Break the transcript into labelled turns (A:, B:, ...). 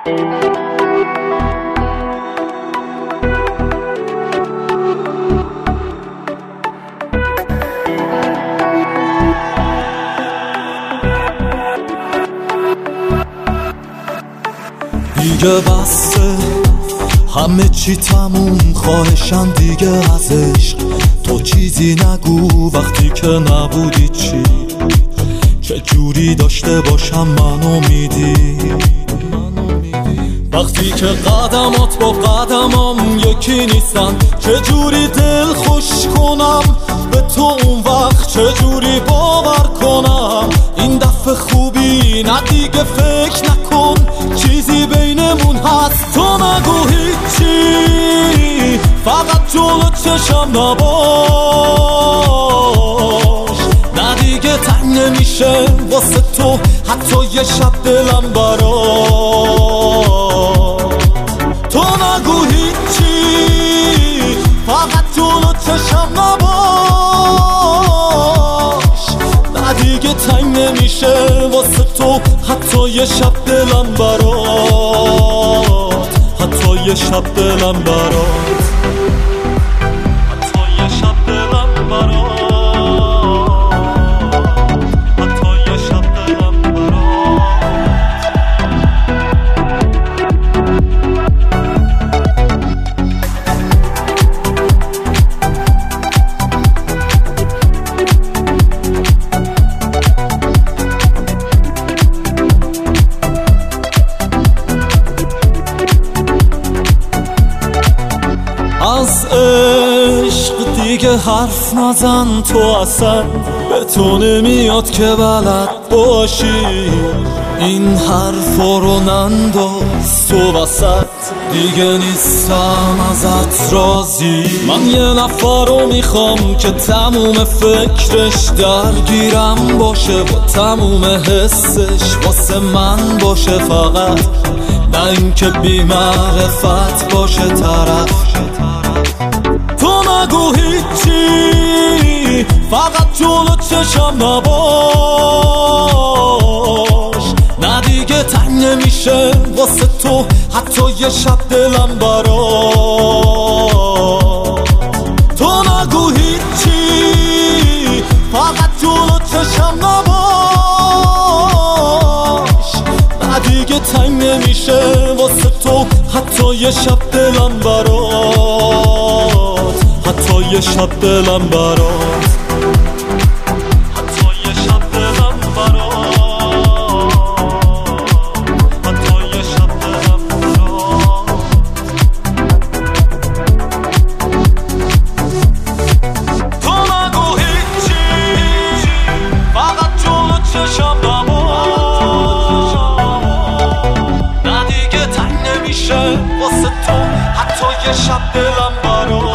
A: دیگه بسته همه چی تموم، خواهشم دیگه از عشق تو چیزی نگو. وقتی که نبودی چی، چه جوری داشته باشم منو میدی؟ وقتی که قدمات با قدمام یکی نیستن، چه جوری دل خوش کنم به تو اون وقت، چه جوری باور کنم این دفعه خوبی نه دیگه فکر نکن چیزی بینمون هست. تو نگو هیچی، فقط جلو چشم نباش، نه دیگه تنگ نمیشه واسه تو حتی یه شب دلم برات. تو نگو هیچی، فقط جلو چشم نباش، نه دیگه تنگ نمیشه واسه تو حتی یه شب دلم برات، حتی یه شب دلم برات، حتی یه شب دلم برات، حتی یه شب دلم برات. از عشق دیگه حرف نزن، تو اصلا به تو نمیاد که بلد باشی، این حرفا رو ننداز تو وسط، دیگه نیستم ازت راضی. من یه نفر رو میخوام که تموم فکرش درگیرم باشه، با تموم حسش واسه من باشه فقط، نه اینکه بی معرفت باشه طرف. تو نگو هیچی، فقط جلو چشم نباش، نه دیگه تنگ نمیشه واسه تو حتی یه شب دلم برات. تو نگو هیچی، فقط جلو چشم نباش، نه دیگه تنگ نمیشه واسه تو حتی یه شب دلم برات، حتی یه شب دلم برات، حتی یه شب دلم برات، حتی یه شب دلم برات. تو نگو هیچی، فقط جلو چشم نباش، نه دیگه تنگ نمیشه واسه تو حتی یه شب دلم برات.